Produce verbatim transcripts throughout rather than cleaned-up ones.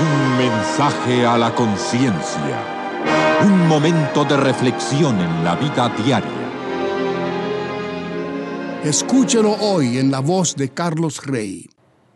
Un mensaje a la conciencia. Un momento de reflexión en la vida diaria. Escúchelo hoy en la voz de Carlos Rey.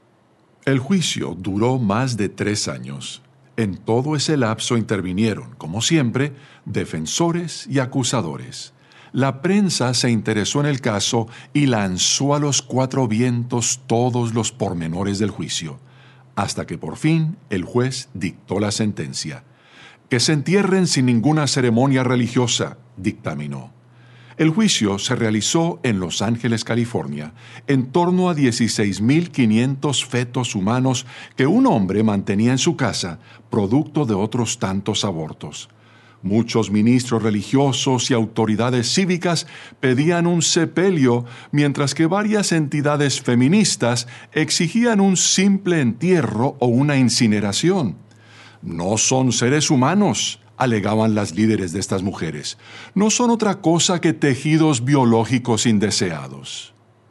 El juicio duró más de tres años. En todo ese lapso intervinieron, como siempre, defensores y acusadores. La prensa se interesó en el caso y lanzó a los cuatro vientos todos los pormenores del juicio, hasta que por fin el juez dictó la sentencia. Que se entierren sin ninguna ceremonia religiosa, dictaminó. El juicio se realizó en Los Ángeles, California, en torno a dieciséis mil quinientos fetos humanos que un hombre mantenía en su casa, producto de otros tantos abortos. Muchos ministros religiosos y autoridades cívicas pedían un sepelio, mientras que varias entidades feministas exigían un simple entierro o una incineración. No son seres humanos, alegaban las líderes de estas mujeres. No son otra cosa que tejidos biológicos indeseados.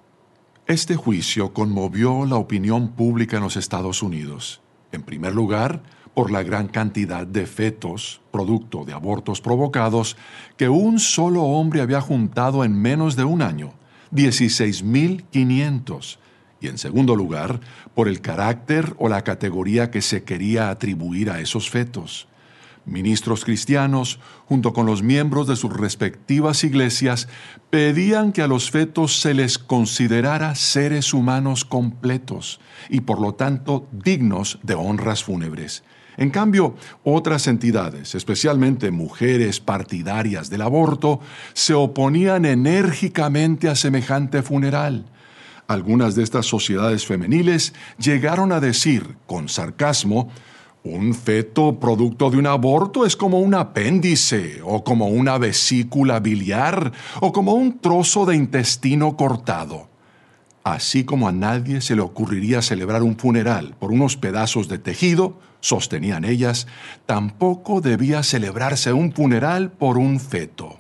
Este juicio conmovió la opinión pública en los Estados Unidos. En primer lugar, por la gran cantidad de fetos, producto de abortos provocados, que un solo hombre había juntado en menos de un año, dieciséis mil quinientos. Y en segundo lugar, por el carácter o la categoría que se quería atribuir a esos fetos. Ministros cristianos, junto con los miembros de sus respectivas iglesias, pedían que a los fetos se les considerara seres humanos completos y por lo tanto dignos de honras fúnebres. En cambio, otras entidades, especialmente mujeres partidarias del aborto, se oponían enérgicamente a semejante funeral. Algunas de estas sociedades femeniles llegaron a decir, con sarcasmo, un feto producto de un aborto es como un apéndice, o como una vesícula biliar, o como un trozo de intestino cortado. Así como a nadie se le ocurriría celebrar un funeral por unos pedazos de tejido, sostenían ellas, tampoco debía celebrarse un funeral por un feto.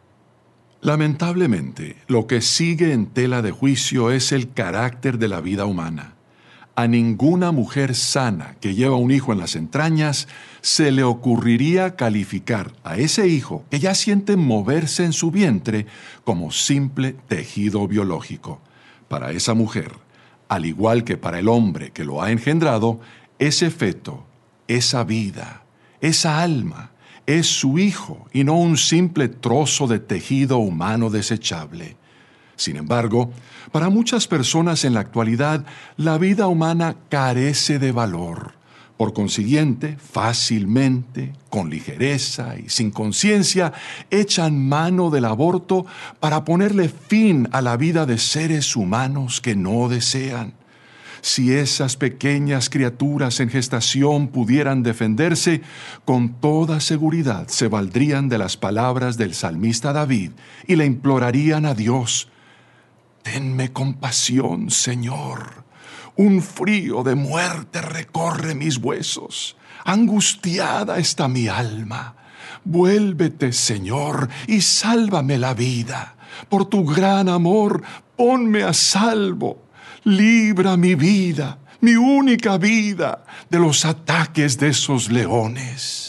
Lamentablemente, lo que sigue en tela de juicio es el carácter de la vida humana. A ninguna mujer sana que lleva un hijo en las entrañas se le ocurriría calificar a ese hijo que ya siente moverse en su vientre como simple tejido biológico. Para esa mujer, al igual que para el hombre que lo ha engendrado, ese feto, esa vida, esa alma, es su hijo y no un simple trozo de tejido humano desechable. Sin embargo, para muchas personas en la actualidad, la vida humana carece de valor. Por consiguiente, fácilmente, con ligereza y sin conciencia, echan mano del aborto para ponerle fin a la vida de seres humanos que no desean. Si esas pequeñas criaturas en gestación pudieran defenderse, con toda seguridad se valdrían de las palabras del salmista David y le implorarían a Dios: «Tenme compasión, Señor. Un frío de muerte recorre mis huesos. Angustiada está mi alma. Vuélvete, Señor, y sálvame la vida. Por tu gran amor, ponme a salvo. Libra mi vida, mi única vida, de los ataques de esos leones».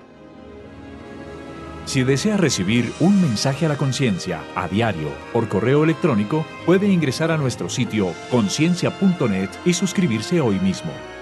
Si desea recibir un mensaje a la conciencia a diario por correo electrónico, puede ingresar a nuestro sitio conciencia punto net y suscribirse hoy mismo.